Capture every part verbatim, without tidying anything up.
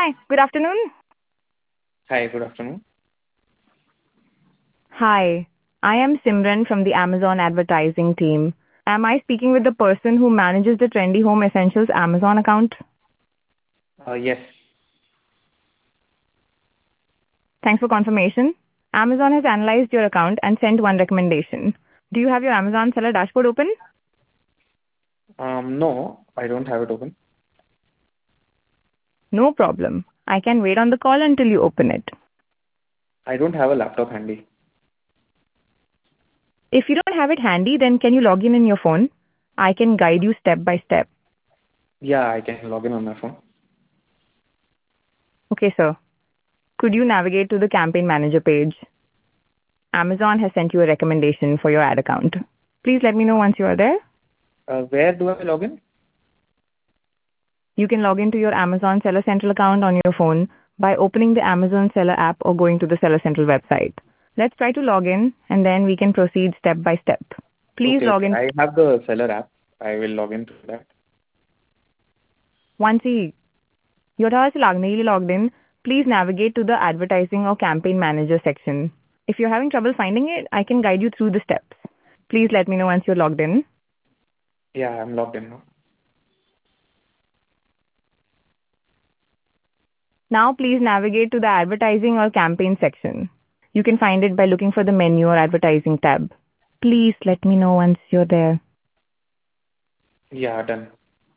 Hi, good afternoon. Hi, good afternoon. Hi, I am Simran from the Amazon advertising team. Am I speaking with the person who manages the Trendy Home Essentials Amazon account? Uh, yes. Thanks for confirmation. Amazon has analyzed your account and sent one recommendation. Do you have your Amazon seller dashboard open? Um, no, I don't have it open. No problem. I can wait on the call until you open it. I don't have a laptop handy. If you don't have it handy, then can you log in in your phone? I can guide you step by step. Yeah, I can log in on my phone. Okay, sir. Could you navigate to the campaign manager page? Amazon has sent you a recommendation for your ad account. Please let me know once you are there. Uh, where do I log in? You can log into your Amazon Seller Central account on your phone by opening the Amazon Seller app or going to the Seller Central website. Let's try to log in and then we can proceed step by step. Please Okay, log okay. in. I have the seller app. I will log into that. Once you your task is logged in, please navigate to the advertising or campaign manager section. If you're having trouble finding it, I can guide you through the steps. Please let me know once you're logged in. Yeah, I'm logged in now. Now please navigate to the advertising or campaign section. You can find it by looking for the menu or advertising tab. Please let me know once you're there. Yeah, done.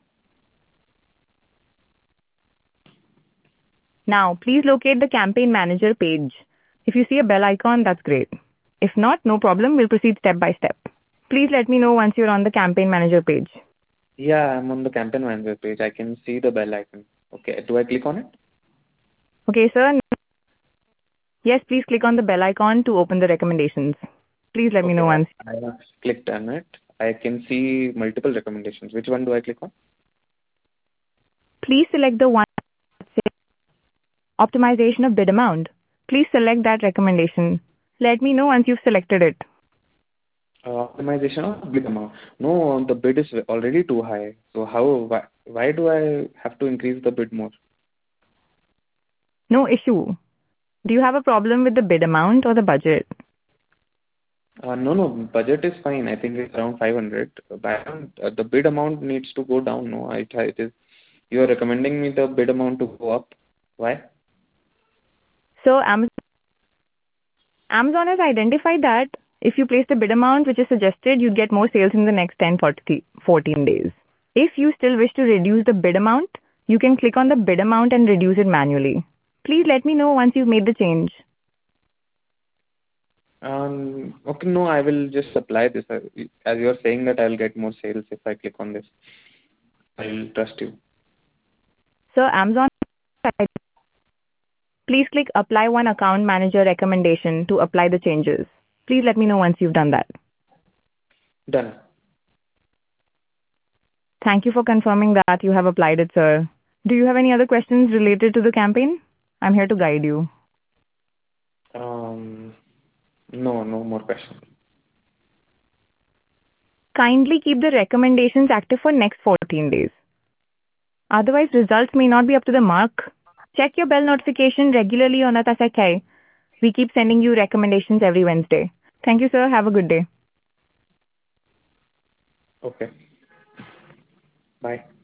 Now please locate the campaign manager page. If you see a bell icon, that's great. If not, no problem, we'll proceed step by step. Please let me know once you're on the campaign manager page. Yeah, I'm on the campaign manager page. I can see the bell icon. Okay, do I click on it? Okay, sir. Yes, please click on the bell icon to open the recommendations. Please let me Okay, know once. I, I have clicked on it. I can see multiple recommendations. Which one do I click on? Please select the one that says optimization of bid amount. Please select that recommendation. Let me know once you've selected it. Uh, optimization of bid amount. No, the bid is already too high. So how, why, why do I have to increase the bid more? No issue. Do you have a problem with the bid amount or the budget? Uh, no, no, budget is fine. I think it's around five hundred. But uh, the bid amount needs to go down. No, I try it is. You are recommending me the bid amount to go up. Why? So Amazon Amazon has identified that if you place the bid amount which is suggested, you'd get more sales in the next ten, forty, fourteen days. If you still wish to reduce the bid amount, you can click on the bid amount and reduce it manually. Please let me know once you've made the change. Um, okay, no, I will just apply this. Uh, As you are saying that I'll get more sales if I click on this. I'll trust you. So Amazon, please click apply one account manager recommendation to apply the changes. Please let me know once you've done that. Done. Thank you for confirming that you have applied it, sir. Do you have any other questions related to the campaign? I'm here to guide you. Um, no, no more questions. Kindly keep the recommendations active for next fourteen days. Otherwise, results may not be up to the mark. Check your bell notification regularly on Atasakai. We keep sending you recommendations every Wednesday. Thank you, sir. Have a good day. Okay. Bye.